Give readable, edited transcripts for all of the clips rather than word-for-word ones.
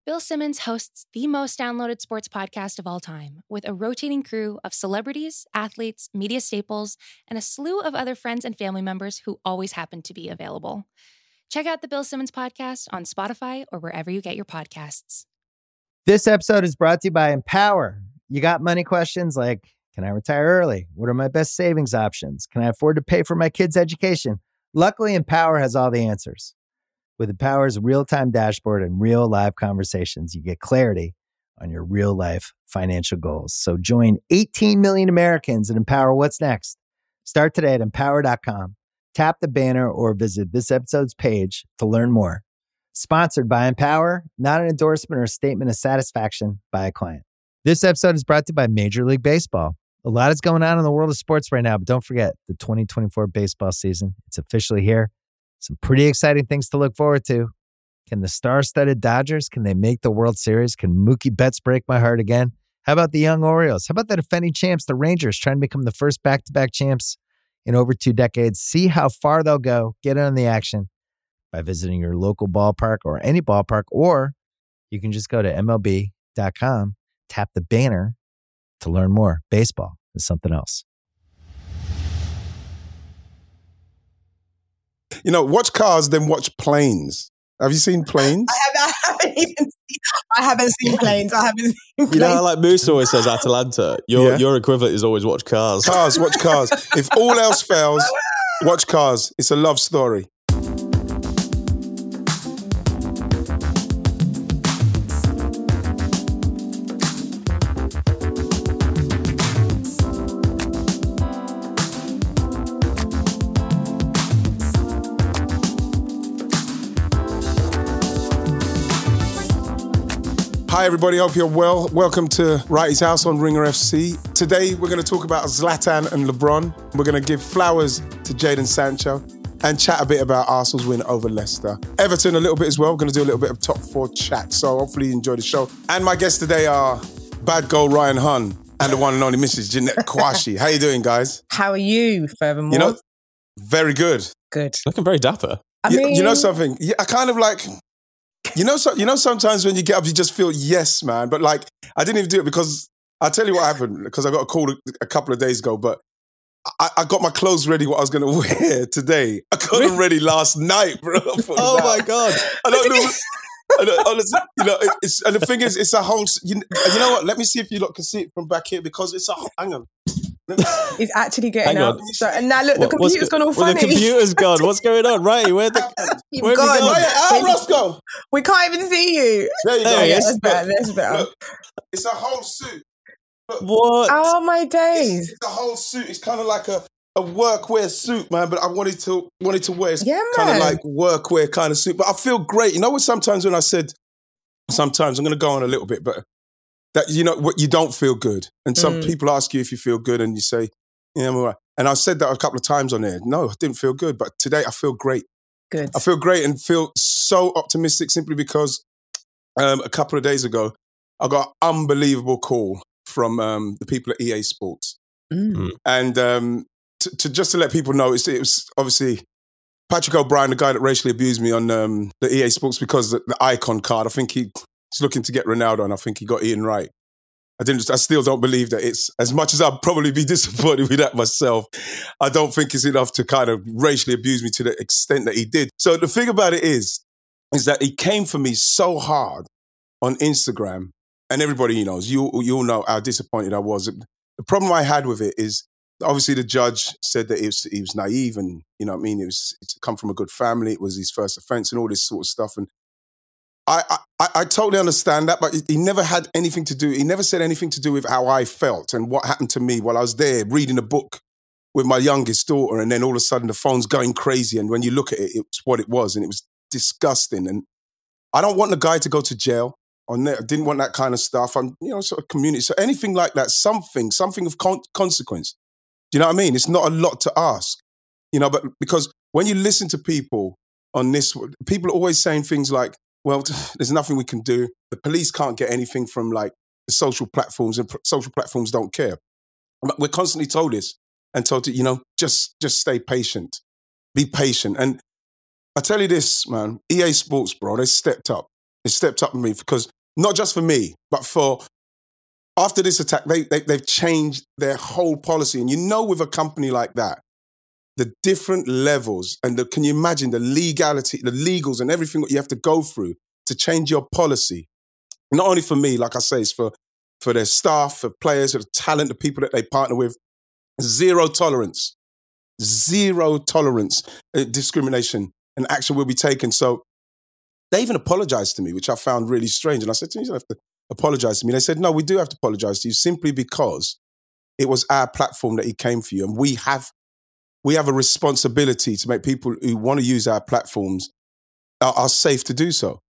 Bill Simmons hosts the most downloaded sports podcast of all time, with a rotating crew of celebrities, athletes, media staples, and a slew of other friends and family members who always happen to be available. Check out the Bill Simmons podcast on Spotify or wherever you get your podcasts. This episode is brought to you by Empower. You got money questions like, can I retire early? What are my best savings options? Can I afford to pay for my kids' education? Luckily, Empower has all the answers. With Empower's real-time dashboard and real live conversations, you get clarity on your real-life financial goals. So join 18 million Americans and empower what's next. Start today at empower.com. Tap the banner or visit this episode's page to learn more. Sponsored by Empower, not an endorsement or statement of satisfaction by a client. This episode is brought to you by Major League Baseball. A lot is going on in the world of sports right now, but don't forget the 2024 baseball season. It's officially here. Some pretty exciting things to look forward to. Can the star-studded Dodgers, can they make the World Series? Can Mookie Betts break my heart again? How about the young Orioles? How about the defending champs, the Rangers, trying to become the first back-to-back champs in over 2 decades? See how far they'll go. Get in on the action by visiting your local ballpark or any ballpark, or you can just go to MLB.com, tap the banner to learn more. Baseball is something else. You know, watch cars, then watch planes. Have you seen planes? I haven't seen planes. You know how like Moose always says Atalanta? Your equivalent is always watch cars. Cars, watch cars. If all else fails, watch cars. It's a love story. Hi everybody, hope you're well. Welcome to Wrighty's House on Ringer FC. Today we're going to talk about Zlatan and LeBron. We're going to give flowers to Jadon Sancho and chat a bit about Arsenal's win over Leicester. Everton a little bit as well. We're going to do a little bit of top 4 chat. So hopefully you enjoy the show. And my guests today are bad goal Ryan Hunn and the one and only Mrs. Jeanette Kouachi. How you doing, guys? How are you, furthermore? You know, very good. Good. Looking very dapper. I mean, you know something? Yeah, I kind of like... You know, sometimes when you get up, you just feel, yes, man. But like, I didn't even do it because I'll tell you what happened, because I got a call a couple of days ago, but I got my clothes ready, what I was going to wear today. I got them ready last night, bro. Oh my God. I don't know. Honestly, you know, and the thing is, it's a whole, you know what? Let me see if you lot can see it from back here, because it's a, hang on. He's actually getting up. So, and now look, the computer's gone all funny. The computer's gone. What's going on? Right, where'd he go? How Roscoe? We can't even see you. There you go. That's better. That's better. Look, it's a whole suit. Look, what? Oh my days! It's a whole suit. It's kind of like a workwear suit, man. But I wanted to wear kind of like workwear kind of suit. But I feel great. You know what? Sometimes when I said, sometimes I'm going to go on a little bit, but. That, you know, what you don't feel good. And some people ask you if you feel good and you say, yeah, I'm all right. And I've said that a couple of times on there. No, I didn't feel good. But today I feel great. Good. I feel great and feel so optimistic simply because a couple of days ago, I got an unbelievable call from the people at EA Sports. And just to let people know, it was obviously Patrick O'Brien, the guy that racially abused me on the EA Sports because the icon card, I think he's looking to get Ronaldo, and I think he got Ian Wright. I still don't believe that it's, as much as I'd probably be disappointed with that myself, I don't think it's enough to kind of racially abuse me to the extent that he did. So the thing about it is that he came for me so hard on Instagram, and everybody knows, you all know how disappointed I was. The problem I had with it is, obviously the judge said that he was naive, and, you know what I mean, it's come from a good family, it was his first offence and all this sort of stuff, and I totally understand that, but he never had anything to do, he never said anything to do with how I felt and what happened to me while I was there reading a book with my youngest daughter, and then all of a sudden the phone's going crazy, and when you look at it, it's what it was, and it was disgusting. And I don't want the guy to go to jail. I didn't want that kind of stuff. I'm, you know, sort of community. So anything like that, something of consequence. Do you know what I mean? It's not a lot to ask, you know, but because when you listen to people on this, people are always saying things like, well, there's nothing we can do. The police can't get anything from like the social platforms, and social platforms don't care. But we're constantly told this and told to, you know, just stay patient, be patient. And I tell you this, man, EA Sports, bro, they stepped up. They stepped up with me because not just for me, but for after this attack, they've changed their whole policy. And you know, with a company like that, the different levels and can you imagine the legality, the legals and everything that you have to go through to change your policy? Not only for me, like I say, it's for their staff, for players, for the talent, the people that they partner with. Zero tolerance, discrimination and action will be taken. So they even apologized to me, which I found really strange. And I said to them, you don't have to apologize to me. They said, no, we do have to apologize to you simply because it was our platform that he came for you. And we have a responsibility to make people who want to use our platforms are safe to do so.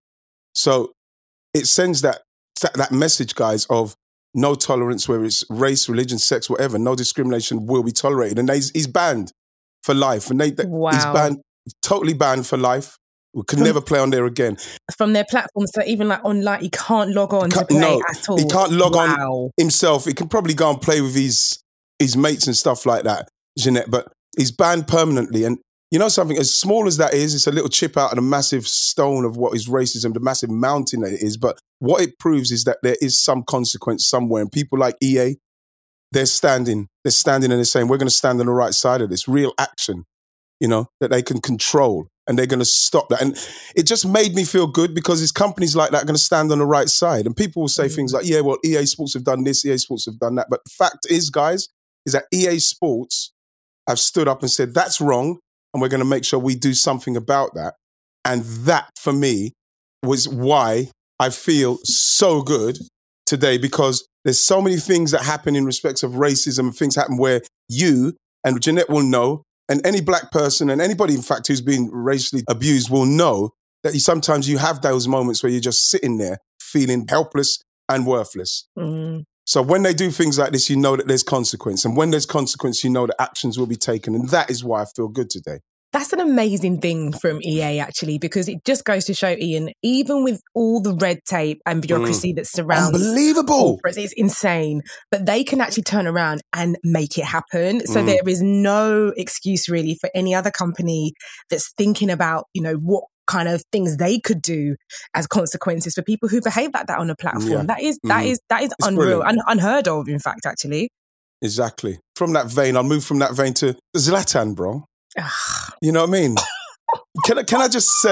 So it sends that message, guys, of no tolerance, whether it's race, religion, sex, whatever. No discrimination will be tolerated. And he's banned for life. And he's totally banned for life. We could never play on there again. From their platforms, so even like online, he can't log on to play at all. He can't log on himself. He can probably go and play with his mates and stuff like that, Jeanette, but he's banned permanently. And you know something, as small as that is, it's a little chip out of the massive stone of what is racism, the massive mountain that it is. But what it proves is that there is some consequence somewhere. And people like EA, they're standing and they're saying, we're going to stand on the right side of this. Real action, you know, that they can control. And they're going to stop that. And it just made me feel good because it's companies like that are going to stand on the right side. And people will say things like, yeah, well, EA Sports have done this, EA Sports have done that. But the fact is, guys, is that EA Sports have stood up and said, that's wrong. And we're going to make sure we do something about that. And that, for me, was why I feel so good today, because there's so many things that happen in respects of racism. Things happen where you, and Jeanette will know, and any black person and anybody, in fact, who's been racially abused will know that sometimes you have those moments where you're just sitting there feeling helpless and worthless. Mm. So when they do things like this, you know that there's consequence. And when there's consequence, you know that actions will be taken. And that is why I feel good today. That's an amazing thing from EA, actually, because it just goes to show, Ian, even with all the red tape and bureaucracy that surrounds unbelievable, it's insane, but they can actually turn around and make it happen. So there is no excuse really for any other company that's thinking about, you know, what kind of things they could do as consequences for people who behave like that on a platform. Yeah. That is unreal, unheard of, in fact, actually. Exactly. From that vein, I'll move from that vein to Zlatan, bro. You know what I mean? Can I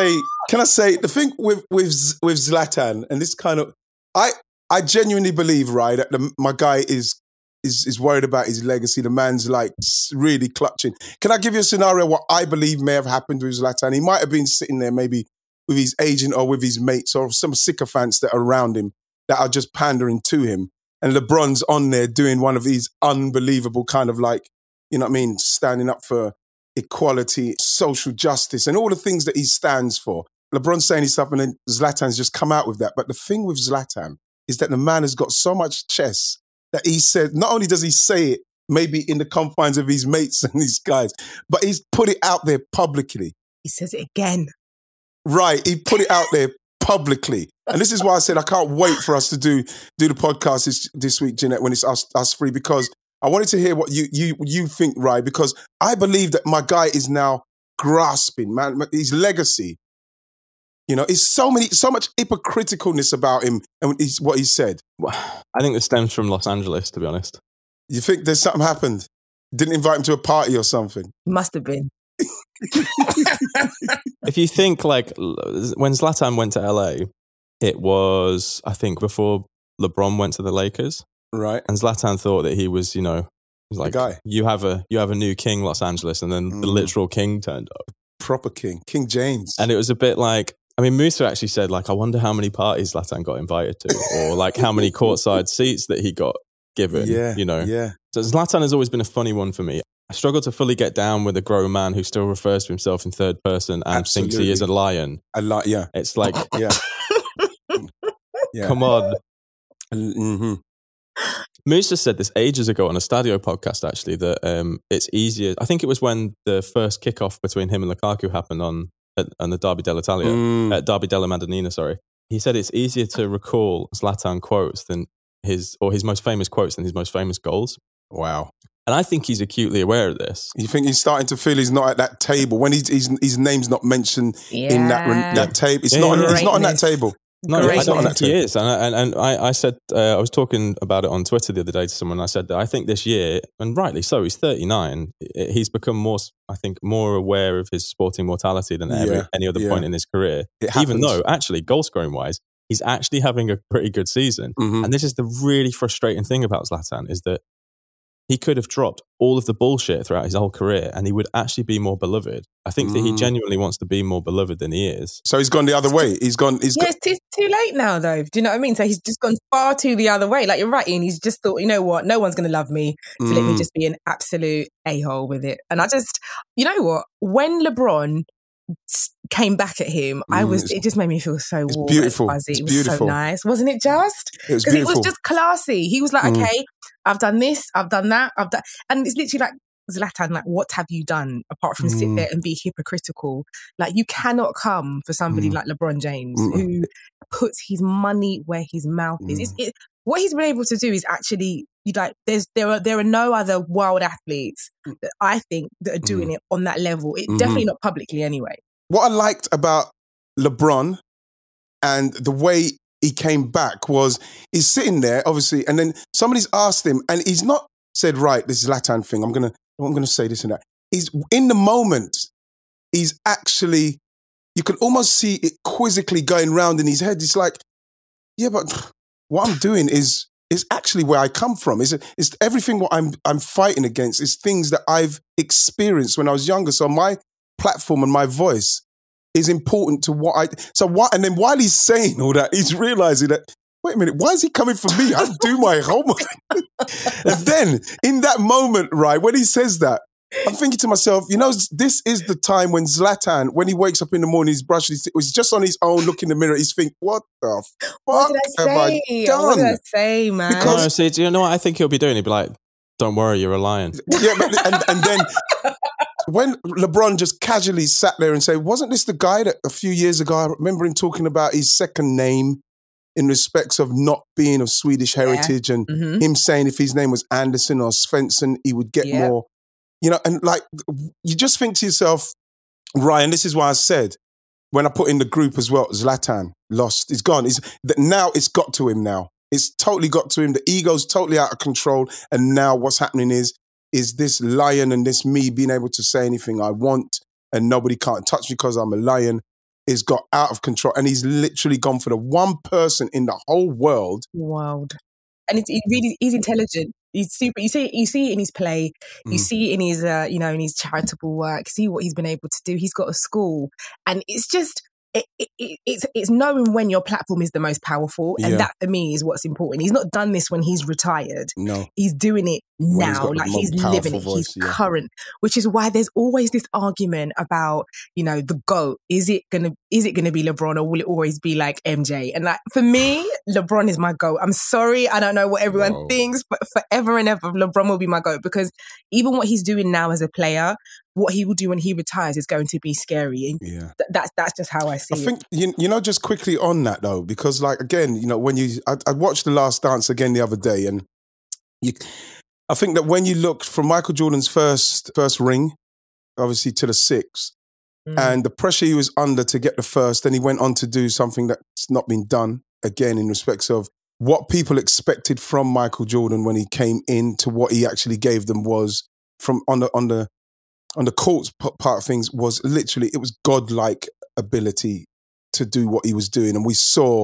say the thing with Zlatan, and this kind of, I genuinely believe, right, that my guy is worried about his legacy. The man's like really clutching. Can I give you a scenario what I believe may have happened with Zlatan? He might have been sitting there maybe with his agent or with his mates or some sycophants that are around him that are just pandering to him. And LeBron's on there doing one of these unbelievable kind of like, you know what I mean, standing up for equality, social justice, and all the things that he stands for. LeBron's saying his stuff, and then Zlatan's just come out with that. But the thing with Zlatan is that the man has got so much chest that he said, not only does he say it maybe in the confines of his mates and his guys, but he's put it out there publicly. He says it again. Right, he put it out there publicly. And this is why I said I can't wait for us to do the podcast this week, Jeanette, when it's us three, because I wanted to hear what you think, right? Because I believe that my guy is now grasping, man, his legacy. You know, it's so much hypocriticalness about him and what he said. I think this stems from Los Angeles, to be honest. You think there's something happened? Didn't invite him to a party or something? Must have been. If you think like when Zlatan went to LA, it was, I think, before LeBron went to the Lakers. Right. And Zlatan thought that he was, you know, he was like, guy. You have a new king, Los Angeles, and then the literal king turned up. Proper king, King James. And it was a bit like, I mean, Musa actually said, like, I wonder how many parties Zlatan got invited to, or like how many courtside seats that he got given, you know. Yeah. So Zlatan has always been a funny one for me. I struggle to fully get down with a grown man who still refers to himself in third person and thinks he is a lion. Yeah. It's like, yeah. Come on. Mm-hmm. Musa said this ages ago on a Stadio podcast, actually, that it's easier. I think it was when the first kickoff between him and Lukaku happened on the Derby dell'Italia, Derby della Madonnina, sorry. He said it's easier to recall Zlatan quotes than his most famous quotes than his most famous goals. Wow. And I think he's acutely aware of this. You think he's starting to feel he's not at that table when his name's not mentioned in that table? He's not on that table. No, I don't think he is. And I said, I was talking about it on Twitter the other day to someone. I said that I think this year, and rightly so, he's 39. He's become more aware of his sporting mortality than any other point in his career. Even though, actually, goal scoring wise, he's actually having a pretty good season. Mm-hmm. And this is the really frustrating thing about Zlatan, is that he could have dropped all of the bullshit throughout his whole career and he would actually be more beloved. I think that he genuinely wants to be more beloved than he is. So he's gone the other way. It's too late now, though. Do you know what I mean? So he's just gone far too the other way. Like, you're right, Ian. He's just thought, you know what? No one's going to love me. So let me just be an absolute a-hole with it. And I just, you know what? When LeBron came back at him, it just made me feel so warm. Beautiful. It was beautiful. So nice. Wasn't it just? It was beautiful. It was just classy. He was like, okay, I've done this, I've done that, and it's literally like, Zlatan, like, what have you done apart from sit there and be hypocritical? Like, you cannot come for somebody like LeBron James who puts his money where his mouth is. What he's been able to do is actually, there are no other wild athletes that I think that are doing it on that level. Definitely not publicly anyway. What I liked about LeBron and the way he came back was he's sitting there, obviously, and then somebody's asked him, and he's not said, right, this Zlatan thing, I'm going to say this and that. He's in the moment. He's actually, you can almost see it quizzically going round in his head. It's like, yeah, but what I'm doing is actually where I come from. It's everything what I'm fighting against is things that I've experienced when I was younger. So my platform and my voice is important to and then while he's saying all that, he's realizing that, wait a minute, why is he coming for me? I do my homework. And then in that moment, right, when he says that, I'm thinking to myself, this is the time when Zlatan, when he wakes up in the morning, he's brushing his teeth, he's just on his own, look in the mirror, he's thinking, what the fuck have I done? What did I say, man? Because, do you know what I think he'll be doing? He'll be like, don't worry, you're a lion. Yeah, and then when LeBron just casually sat there and said, wasn't this the guy that a few years ago, I remember him talking about his second name in respects of not being of Swedish heritage and him saying if his name was Anderson or Svensson, he would get more, and like, you just think to yourself, Ryan, this is why I said, when I put in the group as well, Zlatan lost, he's gone. Now it's got to him now. It's totally got to him. The ego's totally out of control. And now what's happening is this lion and this me being able to say anything I want and nobody can't touch me because I'm a lion is got out of control. And he's literally gone for the one person in the whole world. Wild. And he's intelligent. He's super. You see it in his play. You see it in his, in his charitable work. See what he's been able to do. He's got a school. And it's just... It's knowing when your platform is the most powerful, and that for me is what's important. He's not done this when he's retired. No, he's doing it now. Like, he's living it. He's current, which is why there's always this argument about the GOAT. Is it gonna be LeBron, or will it always be like MJ? And like, for me, LeBron is my GOAT. I'm sorry, I don't know what everyone thinks, but forever and ever, LeBron will be my GOAT, because even what he's doing now as a player, what he will do when he retires is going to be scary. And that's just how I see it. I think, just quickly on that though, because like, again, when I watched The Last Dance again the other day, and I think that when you look from Michael Jordan's first ring, obviously to the sixth, and the pressure he was under to get the first, then he went on to do something that's not been done again in respects of what people expected from Michael Jordan when he came in to what he actually gave them was from on the court's part of things was literally, it was godlike ability to do what he was doing. And we saw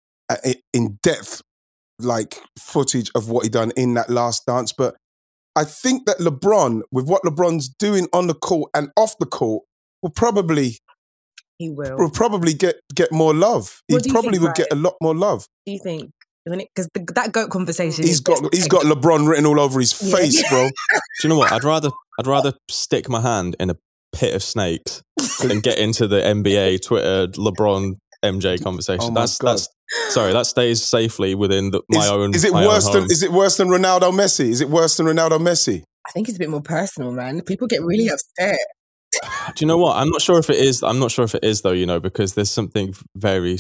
in depth, like, footage of what he done in that Last Dance. But I think that LeBron, with what LeBron's doing on the court and off the court, will probably get more love. He probably would get a lot more love. Do you think? Because that GOAT conversation, he's got LeBron written all over his face, bro. Do you know what? I'd rather stick my hand in a pit of snakes than get into the NBA Twitter LeBron MJ conversation. That's sorry, that stays safely within my own. Is it worse than Ronaldo Messi? Is it worse than Ronaldo Messi? I think it's a bit more personal, man. People get really upset. Do you know what? I'm not sure if it is though. Because there's something very,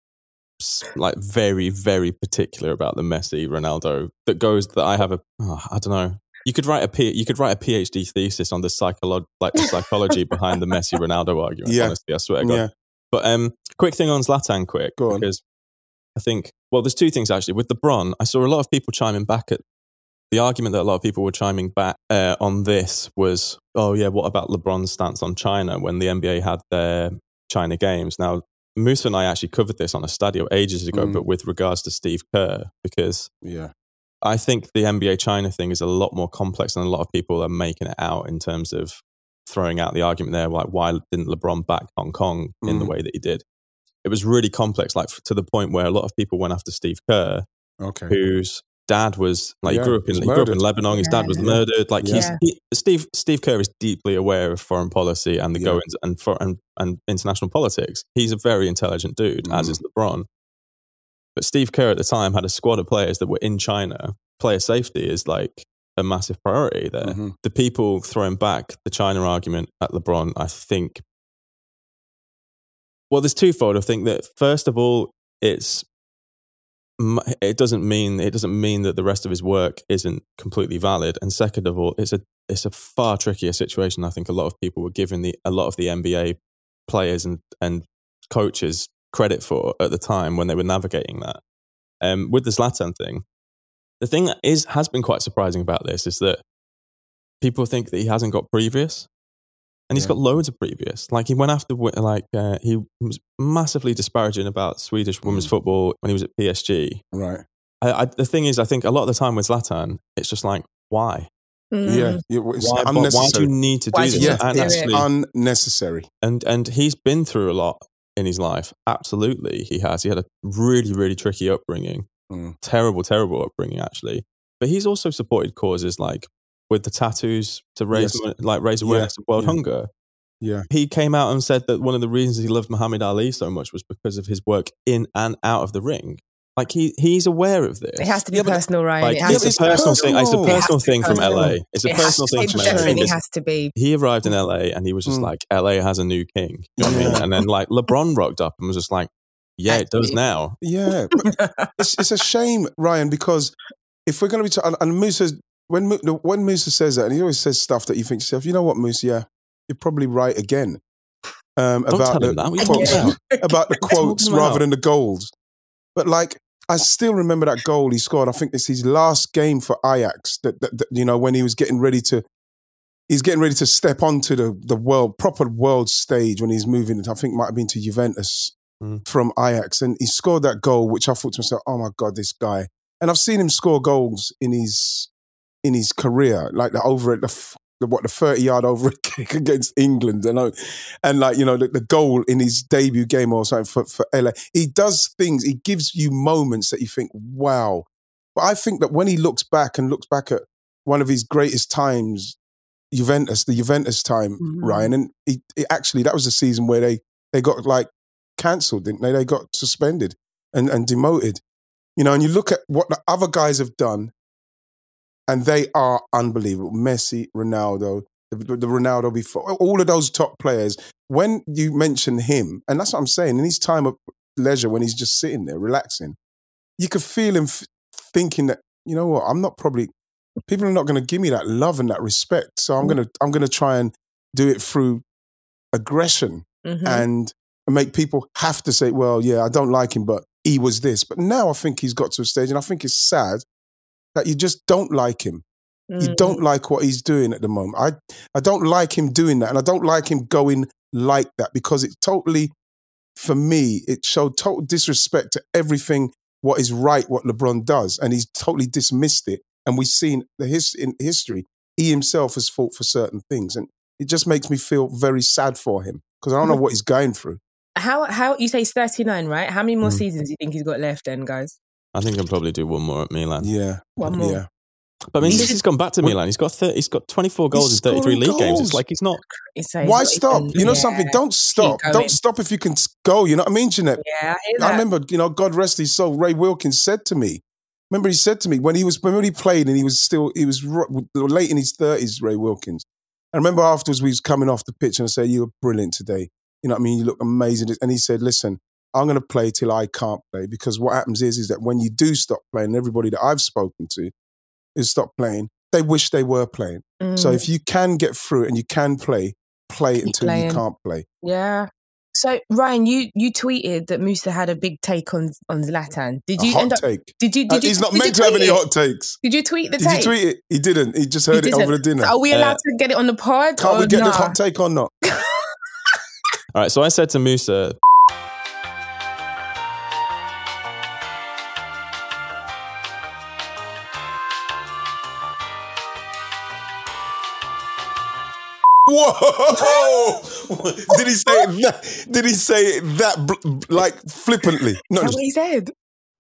very, very particular about the Messi Ronaldo that I have I don't know. You could write a PhD thesis on the psychology behind the Messi Ronaldo argument. Yeah. Honestly, I swear to God. Yeah. But quick thing on Zlatan, quick. Go on. Because I think, well, there's two things actually. With LeBron, I saw a lot of people chiming back at the argument that a lot of people were chiming back on this was, oh yeah, what about LeBron's stance on China when the NBA had their China games? Now, Musa and I actually covered this on a Stadio ages ago, but with regards to Steve Kerr, because I think the NBA China thing is a lot more complex than a lot of people are making it out in terms of throwing out the argument there, like why didn't LeBron back Hong Kong in the way that he did? It was really complex, like to the point where a lot of people went after Steve Kerr, whose dad was like he grew up in Lebanon. His dad was murdered. Like Steve Kerr is deeply aware of foreign policy and the goings and international politics. He's a very intelligent dude, as is LeBron. But Steve Kerr at the time had a squad of players that were in China. Player safety is like a massive priority there. The people throwing back the China argument at LeBron, I think, well, there's twofold. I think that first of all, it doesn't mean that the rest of his work isn't completely valid. And second of all, it's a far trickier situation. I think a lot of people were giving a lot of the NBA players and coaches credit for at the time when they were navigating that. With the Zlatan thing, the thing that has been quite surprising about this is that people think that he hasn't got previous, and he's got loads of previous. Like he went after, he was massively disparaging about Swedish women's football when he was at PSG. Right. The thing is, I think a lot of the time with Zlatan, it's just like, why? It's why do you need to do this? It's unnecessary. And he's been through a lot in his life. Absolutely, he has. He had a really, really tricky upbringing. Terrible upbringing, actually. But he's also supported causes like with the tattoos to raise awareness of world hunger. Yeah. He came out and said that one of the reasons he loved Muhammad Ali so much was because of his work in and out of the ring. Like he's aware of this. It has to be personal, right? Like, it's a personal thing. It's a personal thing from LA. It's a personal thing from LA. It definitely has to be. He arrived in LA and he was just like, LA has a new king. You know what I mean? And then like LeBron rocked up and was just like, yeah, it does now. Yeah. But it's a shame, Ryan, because if we're going to be and Musa, when Musa says that, and he always says stuff that you think to yourself, you know what, Musa, yeah, you're probably right again. About the quotes rather than the goals. But like, I still remember that goal he scored. I think it's his last game for Ajax. That you know, when he was getting ready to step onto the proper world stage when he's moving. I think it might have been to Juventus from Ajax, and he scored that goal, which I thought to myself, oh my God, this guy. And I've seen him score goals in his career, like the 30-yard over kick against England, and like, you know, the goal in his debut game or something for LA. He does things, he gives you moments that you think, wow. But I think that when he looks back at one of his greatest times, the Juventus time, Ryan, and he actually, that was the season where they got like cancelled, didn't they? They got suspended and demoted. You know, and you look at what the other guys have done, and they are unbelievable. Messi, Ronaldo, the Ronaldo before, all of those top players. When you mention him, and that's what I'm saying, in his time of leisure, when he's just sitting there relaxing, you could feel him thinking that, you know what, people are not going to give me that love and that respect. So I'm going to try and do it through aggression and make people have to say, well, yeah, I don't like him, but he was this. But now I think he's got to a stage, and I think it's sad that you just don't like him. You don't like what he's doing at the moment. I don't like him doing that, and I don't like him going like that, because it totally, for me, it showed total disrespect to everything what is right, what LeBron does, and he's totally dismissed it. And we've seen in history, he himself has fought for certain things, and it just makes me feel very sad for him, because I don't know what he's going through. How you say he's 39, right? How many more seasons do you think he's got left then, guys? I think he'll probably do one more at Milan. Yeah. One more. Yeah. But I mean, since he's gone back to Milan, he's got 24 goals in 33 league games. It's like he's not... Why stop? You know something? Don't stop. Don't stop if you can go. You know what I mean, Jeanette? Yeah, I hear that. I remember, you know, God rest his soul, Ray Wilkins said to me, when he played and he was late in his 30s, Ray Wilkins. I remember afterwards we was coming off the pitch and I said, you were brilliant today. You know what I mean? You look amazing. And he said, listen, I'm going to play till I can't play, because what happens is that when you do stop playing, everybody that I've spoken to is stop playing, they wish they were playing. So if you can get through it and you can play it until you can't play. Yeah. So Ryan, you tweeted that Musa had a big take on Zlatan. Did you take? Did you? He's not meant to have any hot takes. Did you tweet the take? Did you tweet it? He didn't. He just heard it over the dinner. So are we allowed to get it on the pod? Can't we get the hot take or not? All right. So I said to Musa. Whoa! Did he say it that? Did he say it that like flippantly? No, that's what he said.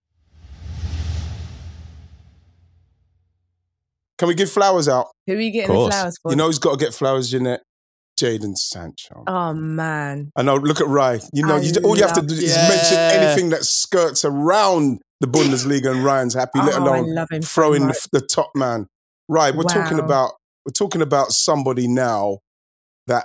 Can we give flowers out? Who are we getting the flowers for? You know who's got to get flowers, Jeanette? Jadon Sancho. Oh man! I know. Look at Rye. You know, all you have to do is mention anything that skirts around the Bundesliga, and Ryan's happy. Let alone throwing the top man. Rye, we're talking about somebody now. That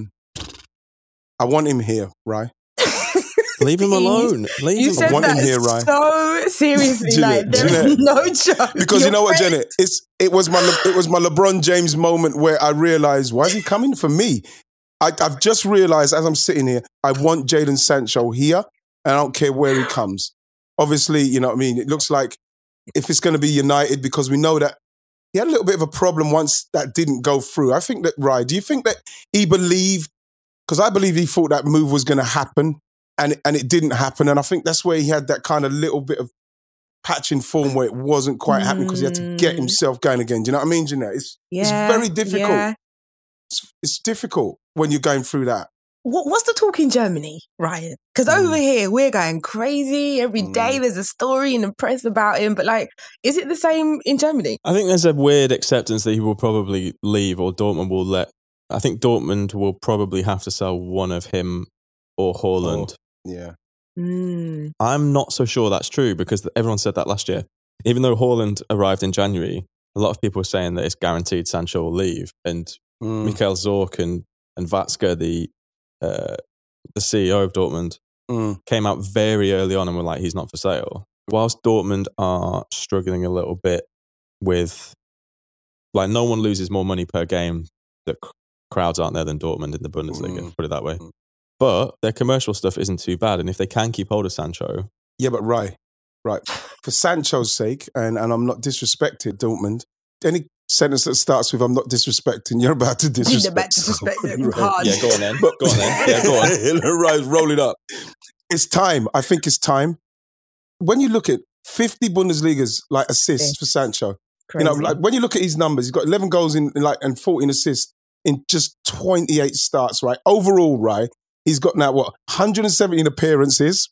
I want him here, right? Leave him alone. You said want that him here, right? So seriously, Jeanette, there's no joke. Because you know what, Janet? It was my LeBron James moment where I realized, why is he coming for me? I've just realized as I'm sitting here, I want Jadon Sancho here, and I don't care where he comes. Obviously, you know what I mean. It looks like if it's going to be United, because we know that. He had a little bit of a problem once that didn't go through. I think that, Ryan, do you think that he believed, because I believe he thought that move was going to happen and it didn't happen. And I think that's where he had that kind of little bit of patch in form where it wasn't quite happening because he had to get himself going again. Do you know what I mean, Jeanette? It's very difficult. Yeah. It's difficult when you're going through that. What's the talk in Germany, Ryan? Because over here, we're going crazy. Every day there's a story in the press about him. But is it the same in Germany? I think there's a weird acceptance that he will probably leave, or Dortmund will let. I think Dortmund will probably have to sell one of him or Haaland. Yeah. I'm not so sure that's true because everyone said that last year. Even though Haaland arrived in January, a lot of people were saying that it's guaranteed Sancho will leave. And Michael Zorc and Watzke, the CEO of Dortmund, came out very early on and were like, he's not for sale. Whilst Dortmund are struggling a little bit with, no one loses more money per game that crowds aren't there than Dortmund in the Bundesliga, put it that way. But their commercial stuff isn't too bad. And if they can keep hold of Sancho. Yeah, but right. For Sancho's sake, and I'm not disrespecting Dortmund, any sentence that starts with "I'm not disrespecting," you're about to disrespect. You're about to disrespect them hard. Yeah, go on then. Yeah, go on. Right, roll it up. It's time. I think it's time. When you look at 50 Bundesligas assists for Sancho, crazy. When you look at his numbers, he's got 11 goals and 14 assists in just 28 starts. Right, overall, right, he's got now 117 appearances,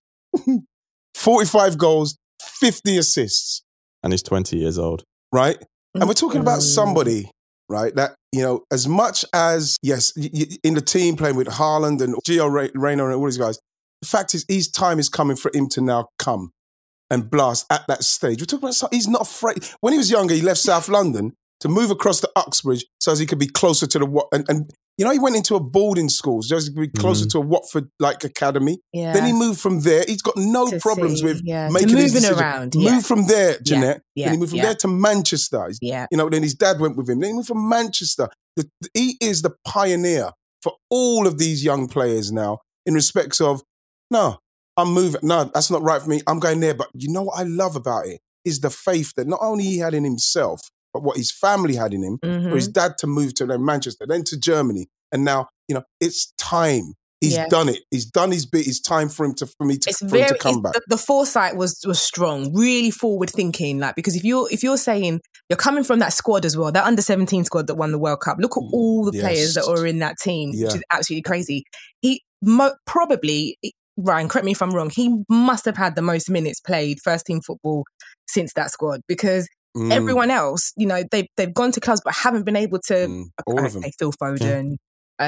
45 goals, 50 assists, and he's 20 years old. Right. And we're talking about somebody, right, that, as much as, yes, in the team playing with Haaland and Gio Reyna and all these guys, the fact is his time is coming for him to now come and blast at that stage. We're talking about he's not afraid. When he was younger, he left South London to move across to Uxbridge so as he could be closer to and he went into a boarding school so he could be closer to a Watford academy. Yeah. Then he moved from there. He's got no problems with making his decision. Around. Move from there, Jeanette. Yeah. Then he moved from there to Manchester. Then his dad went with him. Then he moved from Manchester. He is the pioneer for all of these young players now in respects of, no, I'm moving. No, that's not right for me. I'm going there. But you know what I love about it is the faith that not only he had in himself, but what his family had in him, for his dad to move to Manchester, then to Germany. And now, it's time. He's done it. He's done his bit. It's time for him to come back. The foresight was strong, really forward thinking. Because if you're saying you're coming from that squad as well, that under-17 squad that won the World Cup, look at all the players that were in that team, which is absolutely crazy. He probably, Ryan, correct me if I'm wrong, he must have had the most minutes played first team football since that squad because everyone else, they've gone to clubs but haven't been able to. All of them. Phil Foden,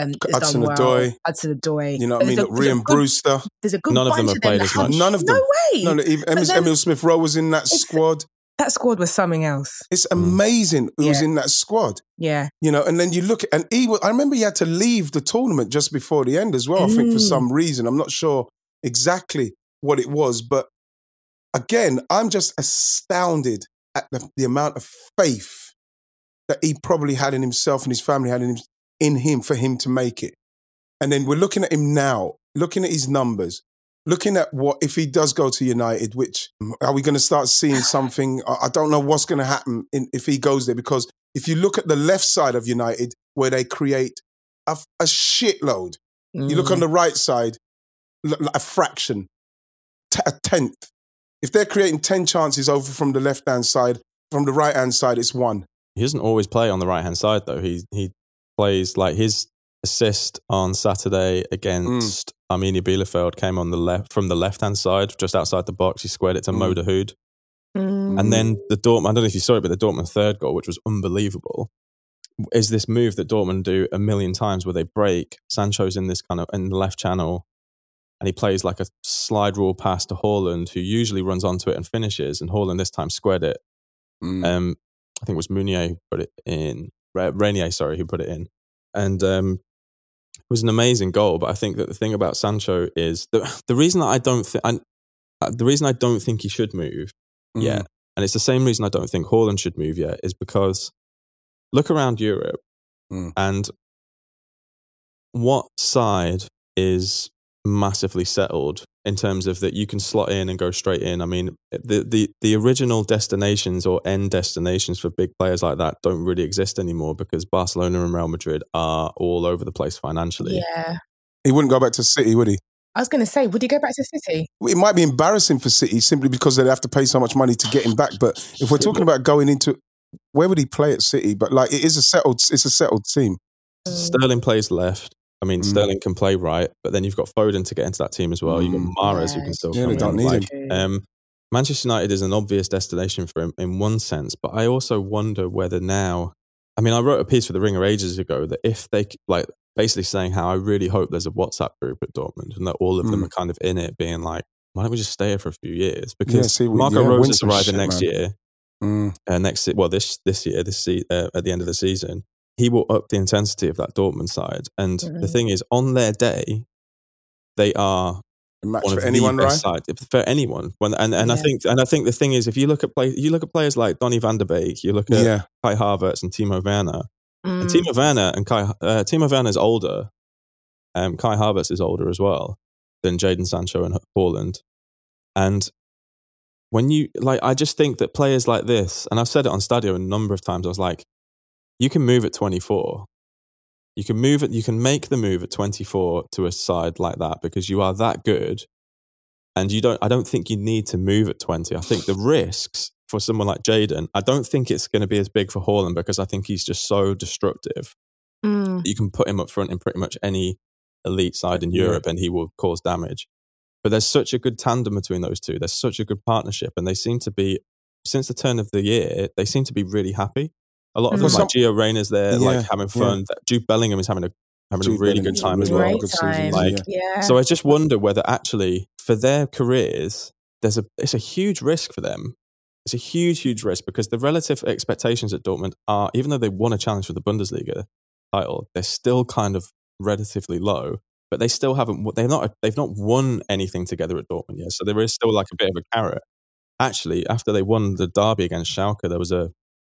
Hudson-Odoi. You know what I mean? Ryan Brewster. There's a good None of them have played as much. None of them. No way. No, even Emil Smith-Rowe was in that squad. That squad was something else. It's amazing who was in that squad. Yeah. And then you look at, I remember he had to leave the tournament just before the end as well, I think for some reason. I'm not sure exactly what it was, but again, I'm just astounded at the amount of faith that he probably had in himself and his family had in him for him to make it. And then we're looking at him now looking at his numbers, looking at what, if he does go to United, which, are we going to start seeing something? I don't know what's going to happen if he goes there, because if you look at the left side of United, where they create a shitload, you look on the right side, a fraction, a tenth. If they're creating 10 chances over from the left-hand side, from the right-hand side, it's 1. He doesn't always play on the right-hand side, though. He plays, like, his assist on Saturday against Arminia Bielefeld came on the left, from the left-hand side, just outside the box. He squared it to Mo Dahoud. And then the Dortmund, I don't know if you saw it, but the Dortmund third goal, which was unbelievable, is this move that Dortmund do a million times where they break. Sancho's in this kind of, in the left channel, and he plays like a slide rule pass to Haaland, who usually runs onto it and finishes, and Haaland this time squared it. I think it was Meunier who put it in. Renier, sorry, who put it in. And it was an amazing goal, but I think that the thing about Sancho is the reason that the reason I don't think he should move yet, and it's the same reason I don't think Haaland should move yet, is because look around Europe and what side is massively settled in terms of that you can slot in and go straight in. I mean, the original destinations or end destinations for big players like that don't really exist anymore, because Barcelona and Real Madrid are all over the place financially. Yeah. He wouldn't go back to City, would he? I was going to say, would he go back to City? It might be embarrassing for City simply because they'd have to pay so much money to get him back. But if we're talking about going into, where would he play at City? But like, it's a settled team. Sterling plays left. I mean, Sterling can play right, but then you've got Foden to get into that team as well. You've got Mahrez who can still come they in. don't need him. Manchester United is an obvious destination for him in one sense, but I also wonder whether now, I mean, I wrote a piece for The Ringer ages ago that if they, like, basically saying how I really hope there's a WhatsApp group at Dortmund and that all of them are kind of in it, being like, why don't we just stay here for a few years? Because Marco Rose is arriving next year. This year, at the end of the season, he will up the intensity of that Dortmund side. And the thing is, on their day, they are one of for anyone, the best side for anyone. I think the thing is, if you look at players like Donny van der Beek, you look at Kai Havertz and Timo Werner. And Timo Werner is older. Kai Havertz is older as well than Jadon Sancho and Haaland. And when you, like, I just think that players like this, and I've said it on Stadio a number of times, I was like, you can move at 24. You can make the move at 24 to a side like that because you are that good. And I don't think you need to move at 20. I think the risks for someone like Jadon, I don't think it's going to be as big for Haaland because I think he's just so destructive. You can put him up front in pretty much any elite side in Europe and he will cause damage. But there's such a good tandem between those two. There's such a good partnership. And they seem to be, since the turn of the year, they seem to be really happy. A lot of them, like Gio Reyna's there, like having fun. Jude Bellingham is having a really good time as well. Good season. So I just wonder whether actually for their careers, it's a huge risk for them. It's a huge risk because the relative expectations at Dortmund are, even though they won a challenge for the Bundesliga title, they're still kind of relatively low. But they still they've not won anything together at Dortmund yet. So there is still like a bit of a carrot. Actually, after they won the derby against Schalke, there was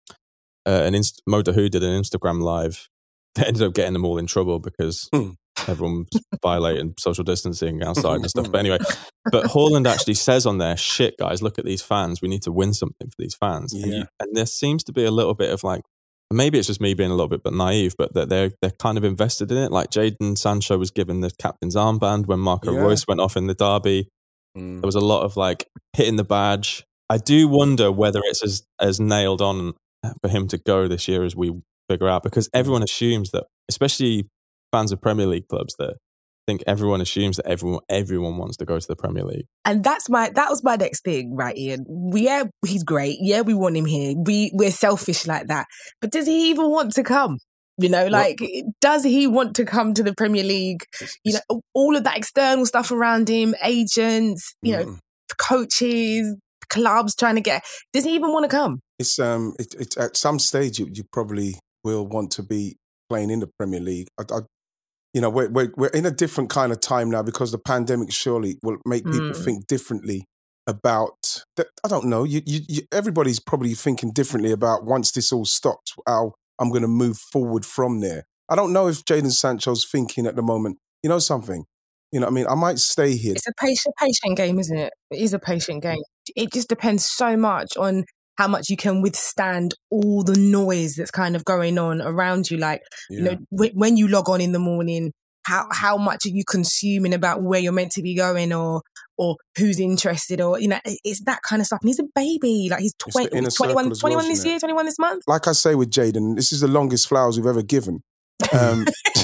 Mo Dahoud did an Instagram live that ended up getting them all in trouble because everyone violating social distancing outside and stuff. But anyway, Haaland actually says on there, shit guys, look at these fans. We need to win something for these fans. And there seems to be a little bit of like, maybe it's just me being a little bit naive, but that they're kind of invested in it. Like Jadon Sancho was given the captain's armband when Marco Reus went off in the derby. There was a lot of like hitting the badge. I do wonder whether it's as nailed on for him to go this year as we figure out, because everyone assumes that, especially fans of Premier League clubs, that I think everyone assumes that everyone wants to go to the Premier League. And that was my next thing, right, Ian? Yeah, he's great. Yeah, we want him here. We're selfish like that. But does he even want to come? You know, like, does he want to come to the Premier League? You know, all of that external stuff around him, agents, you know, coaches, clubs trying to get. Does he even want to come? It's at some stage you probably will want to be playing in the Premier League. You know, we're in a different kind of time now because the pandemic surely will make people think differently about. I don't know. Everybody's probably thinking differently about once this all stops, how I'm going to move forward from there. I don't know if Jadon Sancho's thinking at the moment, you know something, You know what I mean? I might stay here. It's a patient game, isn't it? It is a patient game. It just depends so much on how much you can withstand all the noise that's kind of going on around you. Like, you know, when you log on in the morning, how much are you consuming about where you're meant to be going or who's interested, or, you know, it's that kind of stuff. And he's a baby. Like, he's 21 this year, 21 this month. Like I say with Jaden, this is the longest flowers we've ever given. When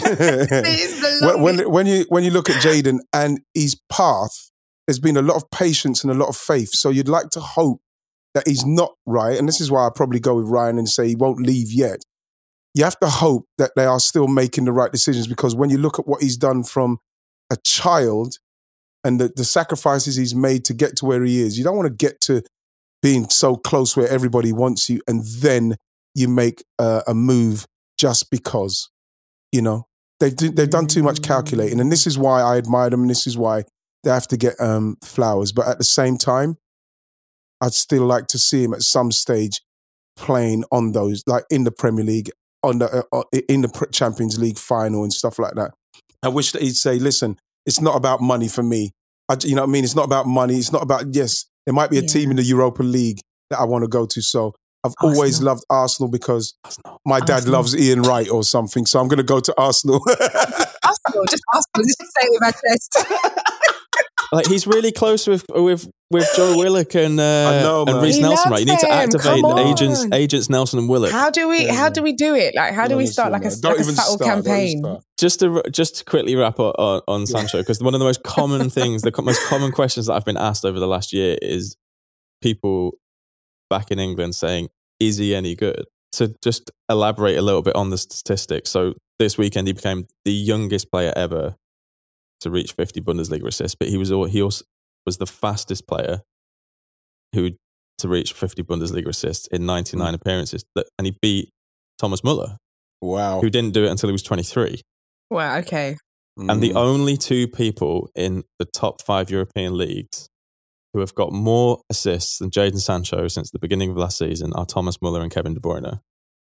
you look at Jaden and his path, there's been a lot of patience and a lot of faith. So you'd like to hope that he's not right. And this is why I probably go with Ryan and say he won't leave yet. You have to hope that they are still making the right decisions, because when you look at what he's done from a child and the sacrifices he's made to get to where he is, you don't want to get to being so close where everybody wants you and then you make a move just because, you know. They've done too much calculating, and this is why I admire them, and this is why they have to get flowers. But at the same time, I'd still like to see him at some stage playing on those, like in the Premier League, in the Champions League final and stuff like that. I wish that he'd say, listen, it's not about money for me. You know what I mean? It's not about money. It's not about, yes, there might be a team in the Europa League that I want to go to. So I've always loved Arsenal because my dad loves Ian Wright or something. So I'm going to go to Arsenal. Arsenal, just Arsenal. Just say it with my chest. Like, he's really close with Joe Willock and Reece Nelson, right? You need to activate the agents Nelson and Willock. How do we do it? Like, how do we start like a subtle campaign? Just to quickly wrap up on Sancho, because one of the most common things, the most common questions that I've been asked over the last year is people back in England saying, is he any good? To just elaborate a little bit on the statistics. So this weekend he became the youngest player ever to reach 50 Bundesliga assists, but he also was the fastest player to reach 50 Bundesliga assists in 99 appearances, and he beat Thomas Müller. Wow. Who didn't do it until he was 23. Wow, okay. And the only two people in the top 5 European leagues who have got more assists than Jadon Sancho since the beginning of last season are Thomas Müller and Kevin De Bruyne.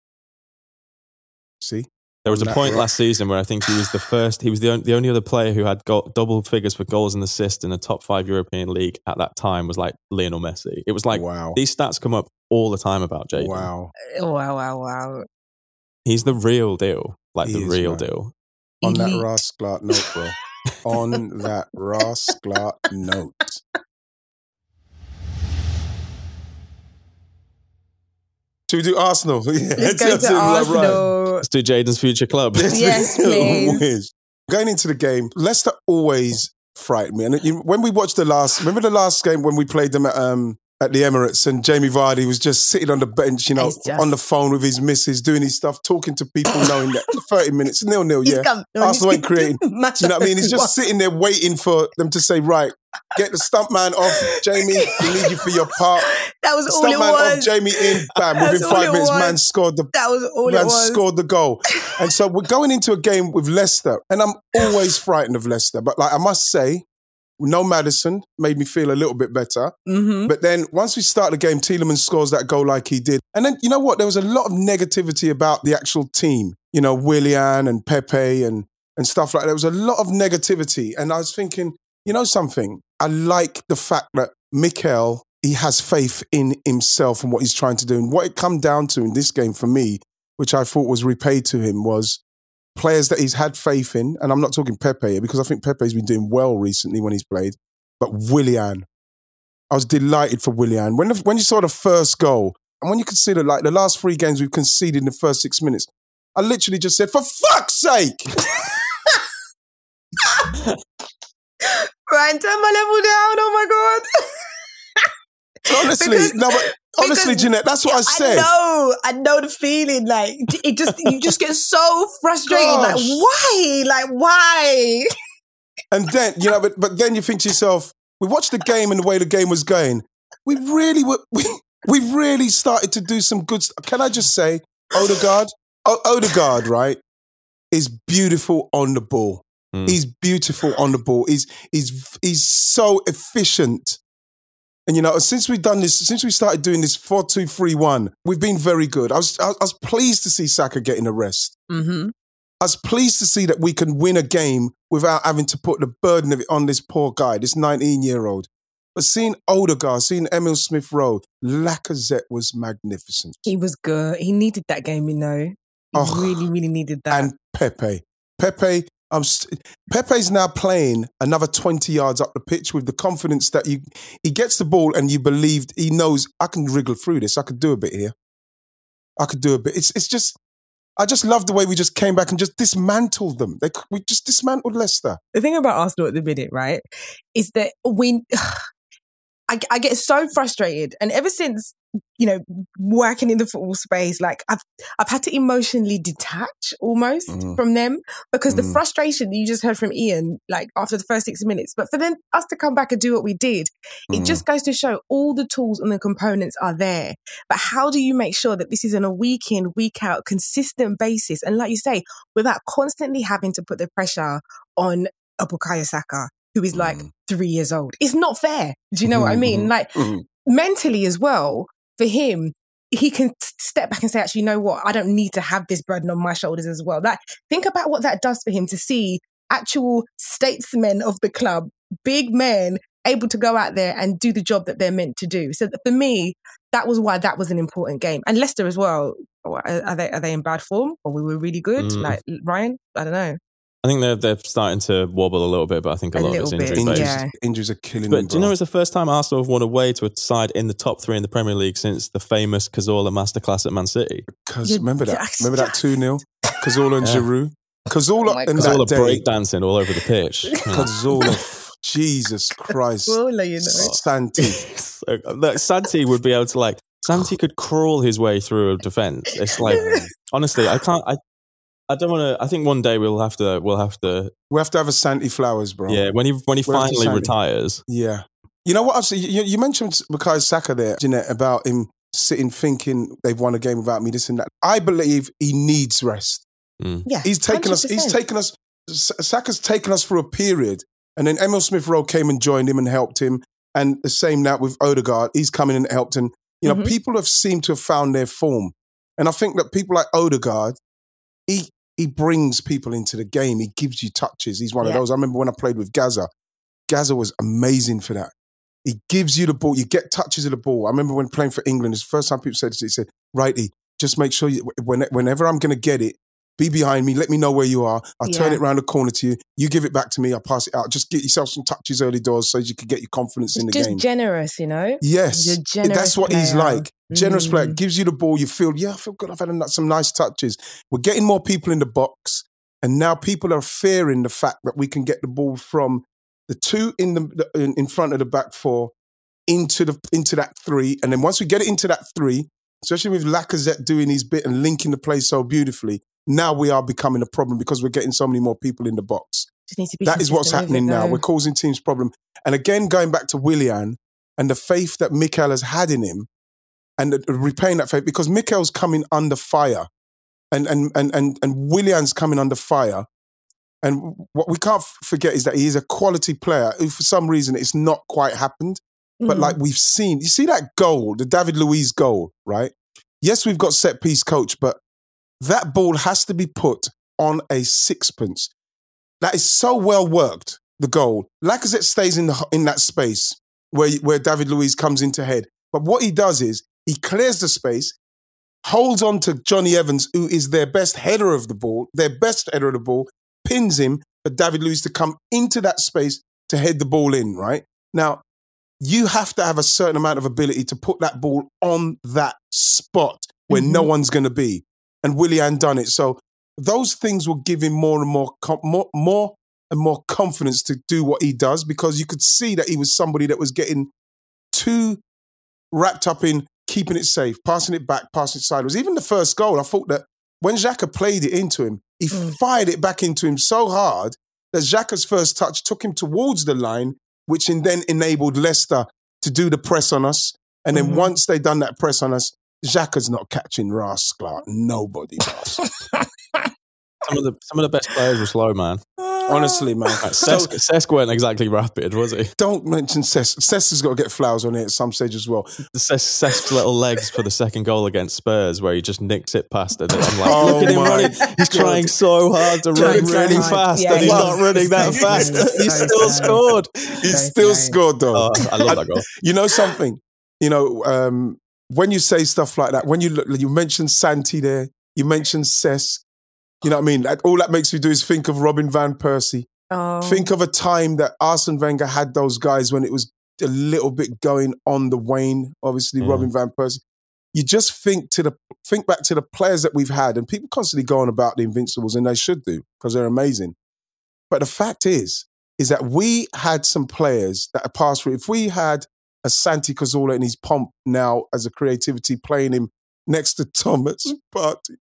See? There was a point last season where I think he was the only other player who had double figures for goals and assists in a top 5 European league at that time was like Lionel Messi. It was like, these stats come up all the time about Jadon. Wow. He's the real deal. Like, the real deal. On that Rasclat note, bro. On that Rasclat note. Should we do Arsenal? Let's go to Arsenal. Let's do Jadon's future club. Yes, please. Going into the game, Leicester always frightened me. And when we watched remember the last game when we played them at the Emirates, and Jamie Vardy was just sitting on the bench, you know, on the phone with his missus, doing his stuff, talking to people, knowing that 30 minutes, 0-0, Arsenal ain't creating. You know what I mean? He's just sitting there waiting for them to say, right, get the stump man off, Jamie, we need you for your part. That was all it was. Stump man off, Jamie in, bam, within 5 minutes, man scored the goal. And so we're going into a game with Leicester, and I'm always frightened of Leicester, but like I must say, no Maddison made me feel a little bit better. Mm-hmm. But then once we start the game, Tielemans scores that goal like he did. And then, you know what? There was a lot of negativity about the actual team. You know, Willian and Pepe and stuff like that. There was a lot of negativity. And I was thinking, you know something? I like the fact that Mikel, he has faith in himself and what he's trying to do. And what it come down to in this game for me, which I thought was repaid to him, was players that he's had faith in, and I'm not talking Pepe here because I think Pepe's been doing well recently when he's played, but Willian. I was delighted for Willian. When you saw the first goal, and when you consider like the last 3 games we've conceded in the first 6 minutes, I literally just said, for fuck's sake! Ryan, turn my level down, oh my God. Honestly, Jeanette, that's what I said. I know the feeling. Like, you just get so frustrated. Gosh. Like, why? And then, you know, but then you think to yourself, we watched the game and the way the game was going. We really started to do some good stuff. Can I just say, Odegaard, right, is beautiful on the ball. He's beautiful on the ball. He's so efficient. And, you know, since we started doing this 4-2-3-1, we've been very good. I was pleased to see Saka getting a rest. Mm-hmm. I was pleased to see that we can win a game without having to put the burden of it on this poor guy, this 19-year-old. But seeing Odegaard, seeing Emile Smith-Rowe, Lacazette was magnificent. He was good. He needed that game, you know. He really, really needed that. And Pepe. Pepe's now playing another 20 yards up the pitch with the confidence that he gets the ball and you believed he knows, I can wriggle through this. I could do a bit here. I could do a bit. It's just, I just love the way we just came back and just dismantled them. We just dismantled Leicester. The thing about Arsenal at the minute, right, is that I get so frustrated. And ever since, you know, working in the football space, like I've had to emotionally detach almost from them because the frustration that you just heard from Ian, like after the first 6 minutes, but for then us to come back and do what we did, it just goes to show all the tools and the components are there. But how do you make sure that this is on a week in, week out, consistent basis? And like you say, without constantly having to put the pressure on a Bukayo Saka, who is like 3 years old. It's not fair. Do you know what I mean? Like mentally as well, for him, he can step back and say, actually, you know what? I don't need to have this burden on my shoulders as well. Like, think about what that does for him to see actual statesmen of the club, big men, able to go out there and do the job that they're meant to do. So for me, that was why that was an important game. And Leicester as well. Are they in bad form? Or we were really good? Like, Ryan? I don't know. I think they're starting to wobble a little bit, but I think a lot of it's injury-based. Injuries are killing them. But do you know it's the first time Arsenal have won away to a side in the top 3 in the Premier League since the famous Cazorla masterclass at Man City? Because remember that 2-0? Cazorla and Giroud. Cazorla and Cazorla breakdancing all over the pitch. Cazorla, Jesus Christ. Cazorla, you know. Santi. Santi would be able to Santi could crawl his way through a defence. It's like, honestly, I don't want to. I think one day we'll have to have a Santi Flowers, bro. Yeah, when he finally retires. Yeah, you know what I've seen. You mentioned Bukayo Saka there, Jeanette, about him sitting thinking they've won a game without me, this and that. I believe he needs rest. Yeah, he's taken 100%. Saka's taken us through a period, and then Emile Smith-Rowe came and joined him and helped him, and the same now with Odegaard. He's come in and helped, and you know people have seemed to have found their form, and I think that people like Odegaard, he brings people into the game. He gives you touches. He's one of those. I remember when I played with Gaza. Gaza was amazing for that. He gives you the ball. You get touches of the ball. I remember when playing for England, it's the first time people said this, he said, righty, just make sure whenever I'm going to get it, be behind me. Let me know where you are. I'll turn it around the corner to you. You give it back to me. I'll pass it out. Just get yourself some touches early doors so you can get your confidence in the game. Just generous, you know? Yes. That's what he's like. Generous player. Gives you the ball. You feel, I feel good. I've had some nice touches. We're getting more people in the box. And now people are fearing the fact that we can get the ball from the 2 in front of the back 4 into that 3. And then once we get it into that 3, especially with Lacazette doing his bit and linking the play so beautifully, now we are becoming a problem because we're getting so many more people in the box. That is what's happening now. We're causing teams problem. And again, going back to Willian and the faith that Mikel has had in him and repaying that faith, because Mikel's coming under fire and Willian's coming under fire. And what we can't forget is that he is a quality player who, for some reason, it's not quite happened. But like we've seen, you see that goal, the David Luiz goal, right? Yes, we've got set piece coach, but that ball has to be put on a sixpence. That is so well worked, the goal. Lacazette stays in that space where David Luiz comes into head. But what he does is he clears the space, holds on to Johnny Evans, who is their best header of the ball, pins him for David Luiz to come into that space to head the ball in, right? Now, you have to have a certain amount of ability to put that ball on that spot where no one's going to be. And Willian done it. So those things will give him more and more confidence to do what he does, because you could see that he was somebody that was getting too wrapped up in keeping it safe, passing it back, passing it sideways. Even the first goal, I thought that when Xhaka played it into him, he fired it back into him so hard that Xhaka's first touch took him towards the line, which then enabled Leicester to do the press on us. And then once they done that press on us, Xhaka's not catching Ross Clark. Nobody does. Some of the best players were slow, man. Honestly, man. Cesc weren't exactly rapid, was he? Don't mention Cesc. Cesc has got to get flowers on it at some stage as well. Cesc's little legs for the second goal against Spurs, where he just nicks it past it. I'm like, look at him running. He's trying so hard to run really fast, and he's not running that fast. He still scored. He still scored, though. I love that goal. You know something? You know, when you say stuff like that, when you mention Santi there, you mention Cesc, you know what I mean? All that makes me do is think of Robin van Persie. Oh. Think of a time that Arsene Wenger had those guys when it was a little bit going on the wane. Obviously, Robin van Persie. You just think back to the players that we've had, and people constantly go on about the Invincibles, and they should do because they're amazing. But the fact is that we had some players that are passed through. If we had a Santi Cazorla in his pomp now as a creativity, playing him next to Thomas Partey,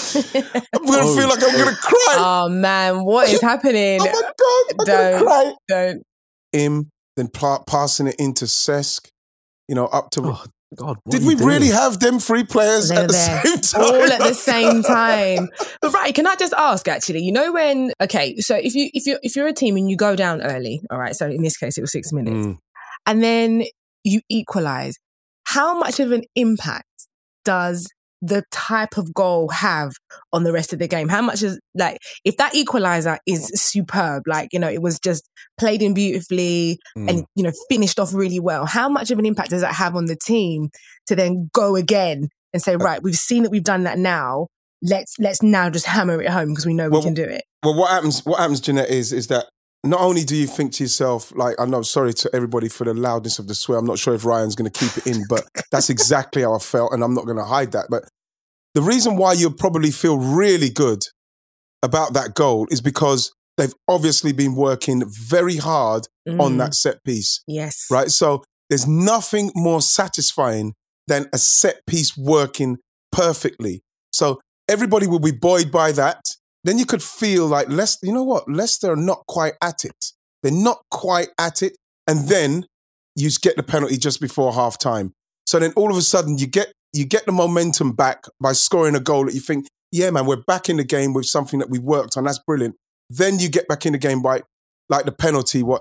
I'm going to feel like I'm going to cry. Oh, man, what is happening? Oh, my God, I'm going to cry. Don't. Him, then passing it into Cesc, you know, up to... Oh, God, did we really have them three players at the same time? All at the same time. But right, can I just ask, actually, you know when... Okay, so if you're a team and you go down early, all right, so in this case, it was 6 minutes, and then you equalise, how much of an impact does the type of goal have on the rest of the game? How much is, like, if that equaliser is superb, like, you know, it was just played in beautifully and, you know, finished off really well, how much of an impact does that have on the team to then go again and say, right, we've seen that we've done that now, let's now just hammer it home because we know we can do it? Well, what happens, Jeanette, is that not only do you think to yourself, like, I know, sorry to everybody for the loudness of the swear, I'm not sure if Ryan's going to keep it in, but that's exactly how I felt, and I'm not going to hide that. But the reason why you probably feel really good about that goal is because they've obviously been working very hard on that set piece. Yes. Right? So there's nothing more satisfying than a set piece working perfectly. So everybody will be buoyed by that. Then you could feel like, you know what? Leicester are not quite at it. They're not quite at it. And then you get the penalty just before half time. So then all of a sudden you get the momentum back by scoring a goal that you think, yeah, man, we're back in the game with something that we worked on. That's brilliant. Then you get back in the game by, like, the penalty what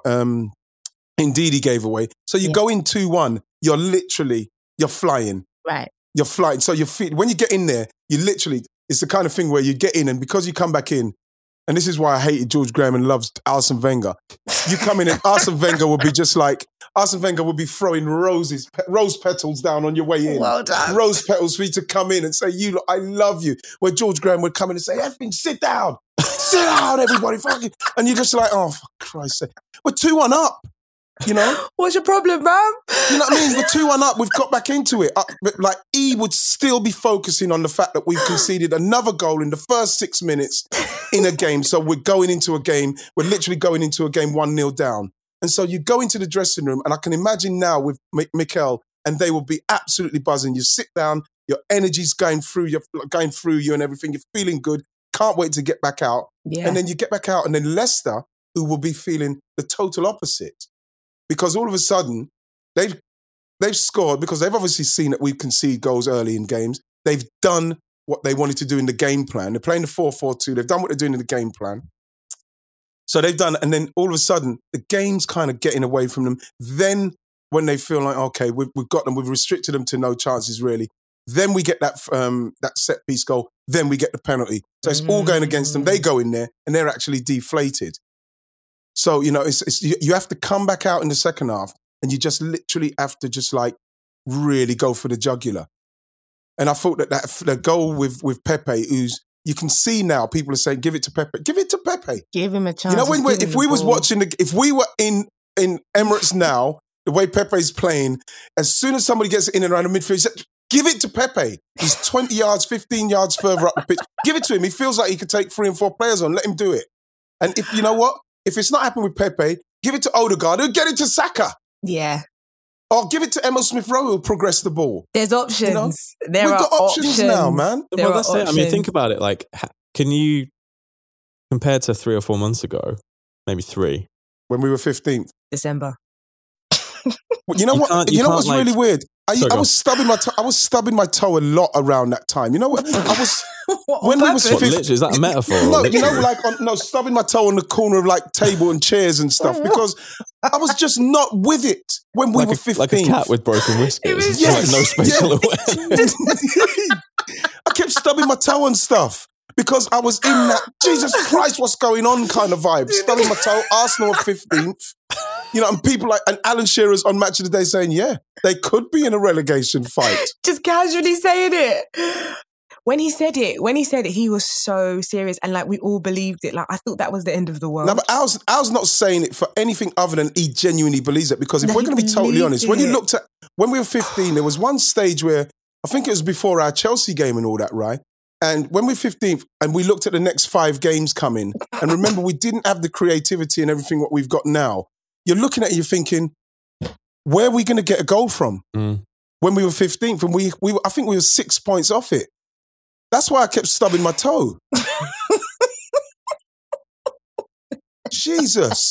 Ndidi gave away. So you go in 2-1, you're flying. Right. You're flying. So when you get in there, it's the kind of thing where you get in, and because you come back in, and this is why I hated George Graham and loves Arsene Wenger. You come in and Arsene Wenger would be throwing rose petals down on your way in. Well done. Rose petals for you to come in and say, I love you. Where George Graham would come in and say, effing sit down. Sit down, everybody. Fucking. And you're just like, oh, for Christ's sake. We're 2-1 up. You know? What's your problem, man? You know what I mean? We're 2-1 up. We've got back into it. Like, he would still be focusing on the fact that we've conceded another goal in the first 6 minutes in a game. So we're literally going into a game 1-0 down. And so you go into the dressing room, and I can imagine now with Mikel, and they will be absolutely buzzing. You sit down, your energy's going through you and everything. You're feeling good. Can't wait to get back out. Yeah. And then you get back out, and then Leicester, who will be feeling the total opposite. Because all of a sudden, they've scored, because they've obviously seen that we concede goals early in games. They've done what they wanted to do in the game plan. They're playing the 4-4-2. They've done what they're doing in the game plan. So they've done, and then all of a sudden, the game's kind of getting away from them. Then when they feel like, okay, we've got them, we've restricted them to no chances really. Then we get that set piece goal. Then we get the penalty. So it's all going against them. They go in there and they're actually deflated. So, you know, you have to come back out in the second half, and you just literally have to just like really go for the jugular. And I thought that the goal with Pepe, you can see now people are saying, give it to Pepe. Give it to Pepe. Give him a chance. You know, if we were in Emirates now, the way Pepe's playing, as soon as somebody gets in and around the midfield, give it to Pepe. He's 20 yards, 15 yards further up the pitch. Give it to him. He feels like he could take 3 and 4 players on. Let him do it. And if you know what? If it's not happening with Pepe, give it to Odegaard. Or get it to Saka. Yeah. Or give it to Emile Smith-Rowe who'll progress the ball. There's options. You know? We've got options now, man. Well, that's it. I mean, think about it. Like, can you, compared to 3 or 4 months ago, maybe 3. When we were 15th. December. You know what? You know what's really weird? I was stubbing my toe. I was stubbing my toe a lot around that time. You know what? I was when we was 15. Literally, is that a metaphor? No, you know, like stubbing my toe on the corner of like table and chairs and stuff because I was just not with it when we were 15. Like a cat with broken whiskers. Yes, like no spatial awareness. I kept stubbing my toe on stuff because I was in that Jesus Christ, what's going on kind of vibe. Stubbing my toe. Arsenal 15th. You know, and people like, and Alan Shearer's on Match of the Day saying, yeah, they could be in a relegation fight. Just casually saying it. When he said it, he was so serious and like we all believed it. Like I thought that was the end of the world. No, but Al's not saying it for anything other than he genuinely believes it because if we're going to be totally honest, when we were 15, there was one stage where I think it was before our Chelsea game and all that, right? And when we're 15th and we looked at the next 5 games coming, and remember, we didn't have the creativity and everything what we've got now. You're looking at it, you're thinking, where are we going to get a goal from? When we were 15th, and I think we were 6 points off it. That's why I kept stubbing my toe. Jesus.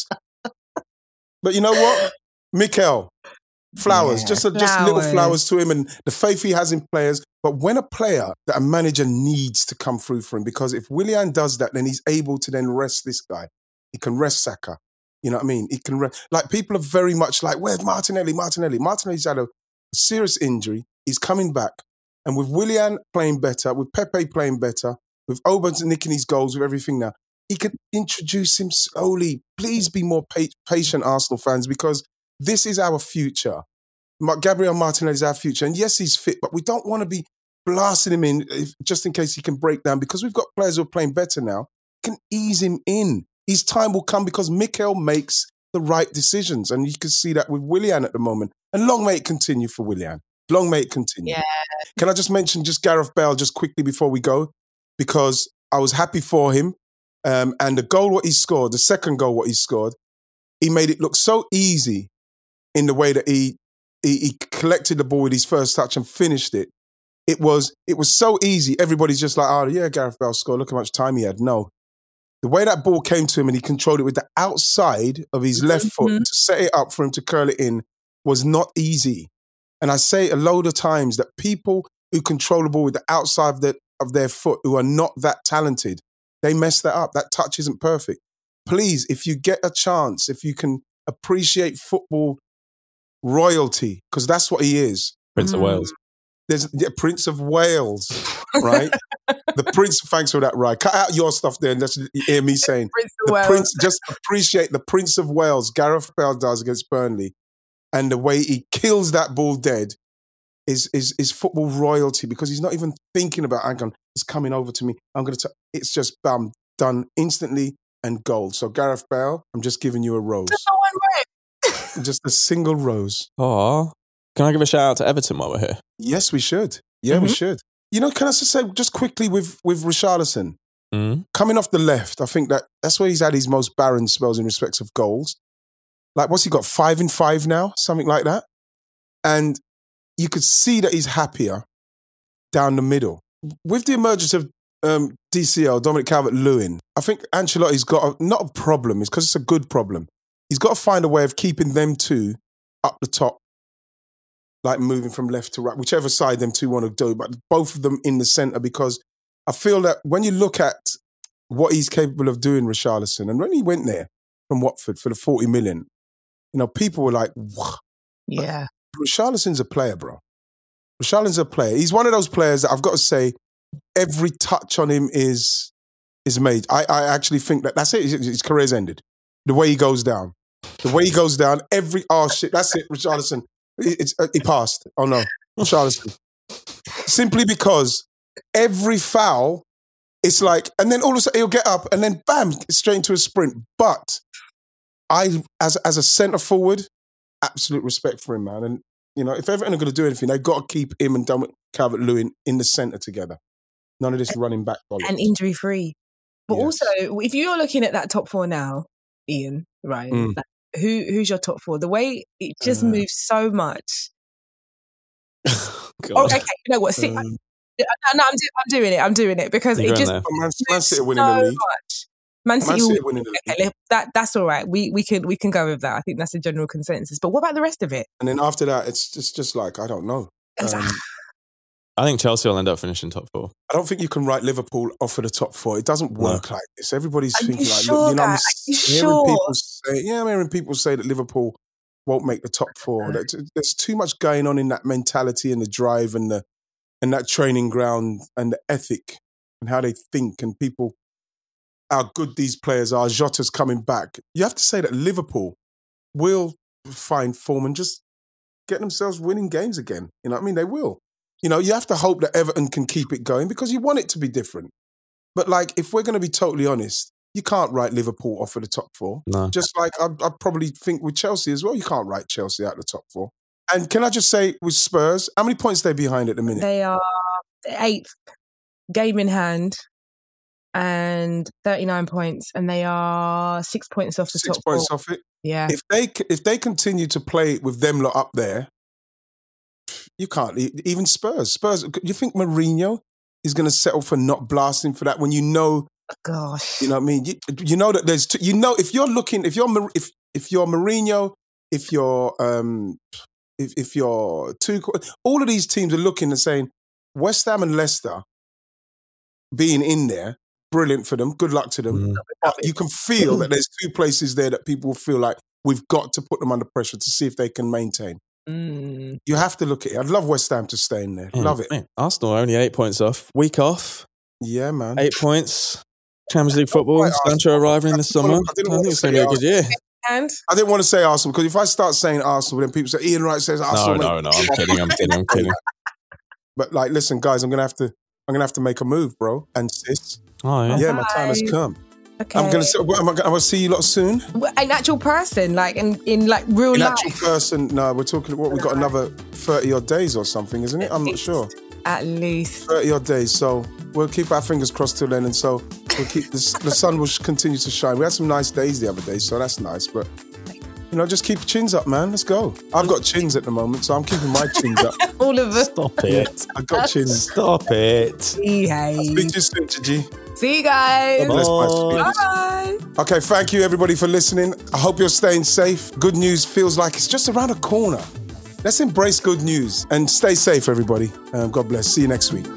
But you know what? Mikel, flowers, just little flowers to him and the faith he has in players. But when a player that a manager needs to come through for him, because if Willian does that, then he's able to then rest this guy. He can rest Saka. You know what I mean? He can rest. Like people are very much like, where's Martinelli? Martinelli's had a serious injury. He's coming back. And with Willian playing better, with Pepe playing better, with Aubameyang nicking his goals, with everything now, he could introduce him slowly. Please be more patient, Arsenal fans, because this is our future. Gabriel Martinelli is our future. And yes, he's fit, but we don't want to be blasting him in just in case he can break down because we've got players who are playing better now. Can ease him in. His time will come because Mikel makes the right decisions. And you can see that with Willian at the moment. And long may it continue for Willian. Long may it continue. Yeah. Can I just mention Gareth Bale just quickly before we go? Because I was happy for him. And the goal what he scored, the second goal what he scored, he made it look so easy in the way that he collected the ball with his first touch and finished it. It was so easy. Everybody's just like, oh, yeah, Gareth Bale scored. Look how much time he had. No. The way that ball came to him and he controlled it with the outside of his left foot to set it up for him to curl it in was not easy. And I say a load of times that people who control the ball with the outside of their foot, who are not that talented, they mess that up. That touch isn't perfect. Please, if you get a chance, if you can appreciate football royalty, because that's what he is. Prince of Wales. There's Prince of Wales, right? The Prince, thanks for that, right? Cut out your stuff there and just hear me saying, just appreciate the Prince of Wales, Gareth Bale does against Burnley. And the way he kills that ball dead is football royalty because he's not even thinking about, it's coming over to me. It's just bam, done instantly and gold. So Gareth Bale, I'm just giving you a rose. Just a single rose. Oh, can I give a shout out to Everton while we're here? Yes, we should. Yeah, we should. You know, can I just say just quickly with Richarlison, coming off the left, I think that's where he's had his most barren spells in respects of goals. Like, what's he got? 5 in 5 now? Something like that. And you could see that he's happier down the middle. With the emergence of DCL, Dominic Calvert-Lewin, I think Ancelotti's got not a problem, it's because it's a good problem. He's got to find a way of keeping them two up the top, like moving from left to right, whichever side them two want to do, but both of them in the centre, because I feel that when you look at what he's capable of doing, Richarlison, and when he went there from Watford for the 40 million, you know, people were like, what? Yeah. Richarlison's a player, bro. Richarlison's a player. He's one of those players that I've got to say, every touch on him is made. I actually think that's it. His career's ended. The way he goes down. Every, shit, that's it, Richarlison. He passed. Oh no, Richarlison. Simply because every foul, it's like, and then all of a sudden he'll get up and then bam, straight into a sprint. But as a centre forward, absolute respect for him, man. And you know, if Everton are going to do anything, they've got to keep him and Dominic Calvert-Lewin in the centre together. None of this running back bollocks. And injury free. But also, if you're looking at that top four now, Ian, right? Like, who's your top four? The way it just moves so much. Okay, you know what? I'm doing it because it just Man City winning the league. much. Man City will winning the league. Okay, that's all right. We can go with that. I think that's a general consensus. But what about the rest of it? And then after that, it's just like, I don't know. I think Chelsea will end up finishing top 4. I don't think you can write Liverpool off of the top 4. It doesn't work like this. Everybody's thinking like, sure, look, I'm hearing people say that Liverpool won't make the top 4. There's too much going on in that mentality and the drive and that training ground and the ethic and how they think and people, how good these players are. Jota's coming back. You have to say that Liverpool will find form and just get themselves winning games again. You know what I mean? They will. You know, you have to hope that Everton can keep it going because you want it to be different. But like, if we're going to be totally honest, you can't write Liverpool off of the top 4. No. Just like I probably think with Chelsea as well, you can't write Chelsea out of the top 4. And can I just say with Spurs, how many points are they behind at the minute? They are 8th, game in hand, and 39 points, and they are 6 points off the top 4. 6 points off it? Yeah. If they continue to play with them lot up there, you can't. Even Spurs, you think Mourinho is going to settle for not blasting for that when you know? Gosh, you know what I mean. You know that there's. If you're Mourinho, if you're Tuchel, all of these teams are looking and saying West Ham and Leicester being in there, brilliant for them. Good luck to them. But you can feel that there's 2 places there that people feel like we've got to put them under pressure to see if they can maintain. You have to look at it. I'd love West Ham to stay in there. Love it. Man, Arsenal are only 8 points off. Week off. Yeah, man. 8 points. Champions League football. Sancho arriving in the summer. I think it's going to be a good year. And I didn't want to say Arsenal because if I start saying Arsenal, then people say Ian Wright says Arsenal. No. I'm kidding. But like, listen, guys, I'm gonna have to make a move, bro, and sis. Oh yeah. Yeah, my time has come. okay, I'm gonna see you lot soon. an actual person, like in like real In life. actual person, no, we're talking. What we got another 30 odd days or something, isn't it? I'm not sure. At least 30 odd days. So we'll keep our fingers crossed till then, and so we'll keep the sun will continue to shine. We had some nice days the other day, so that's nice. But you know, just keep your chins up, man. Let's go. I've got chins at the moment, so I'm keeping my chins up. all of us. Stop it. I've got chins. Stop it. Hey. Speak to you soon, Gigi. See you guys. God bless my sweet. Bye. Okay, thank you everybody for listening. I hope you're staying safe. Good news feels like it's just around the corner. Let's embrace good news and stay safe, everybody. God bless. See you next week.